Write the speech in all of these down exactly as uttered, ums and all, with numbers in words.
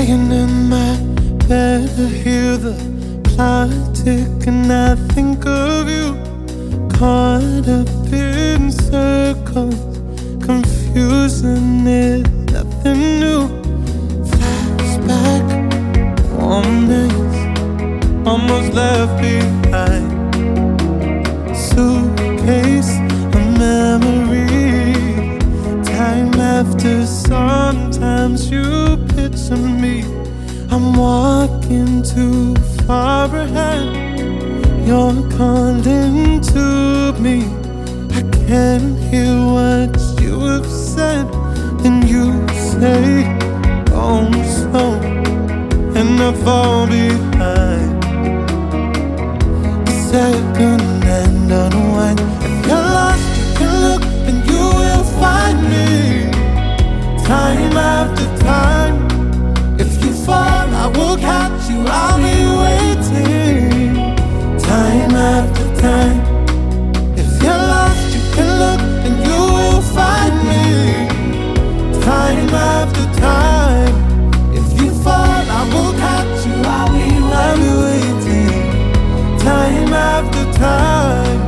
Laying in my bed, I hear the clock tick and I think of you. Caught up in circles, confusion is nothing new. Flashback, warm days, almost left behind. Suitcase of memories, time after sometimes you picture me. I'm walking too far ahead, you're calling to me. I can't hear what you have said. Then you say, oh slow, and I fall behind. The second hand unwind. If you're lost, you can look and you will find me. Time after time. If you fall, I will catch you, I'll be waiting. Time after time. If you're lost, you can look and you will find me. Time after time. If you fall, I will catch you, I'll be, I'll be waiting. Time after time.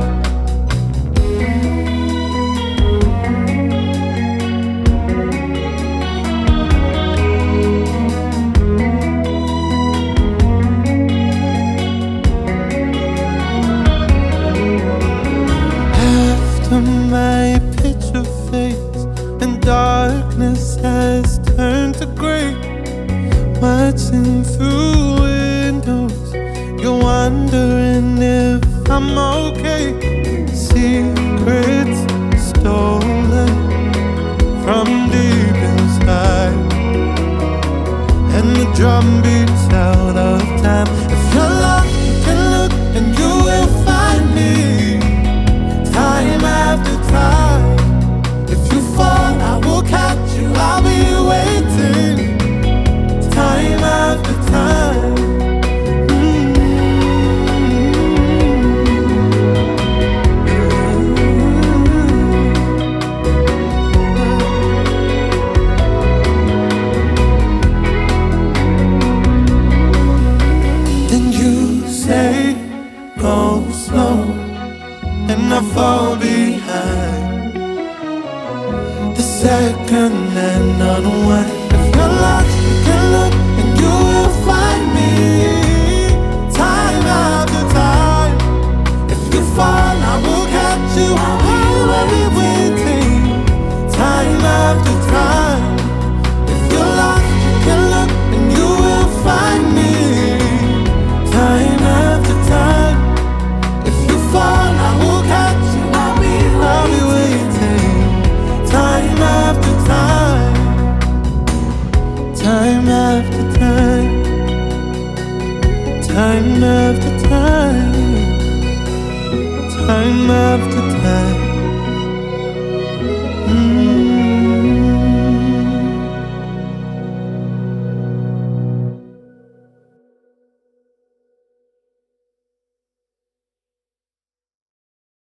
My picture fades and darkness has turned to gray. Watching through windows, you're wondering if I'm okay. Secrets stolen from deep inside, and the drum beats out of time.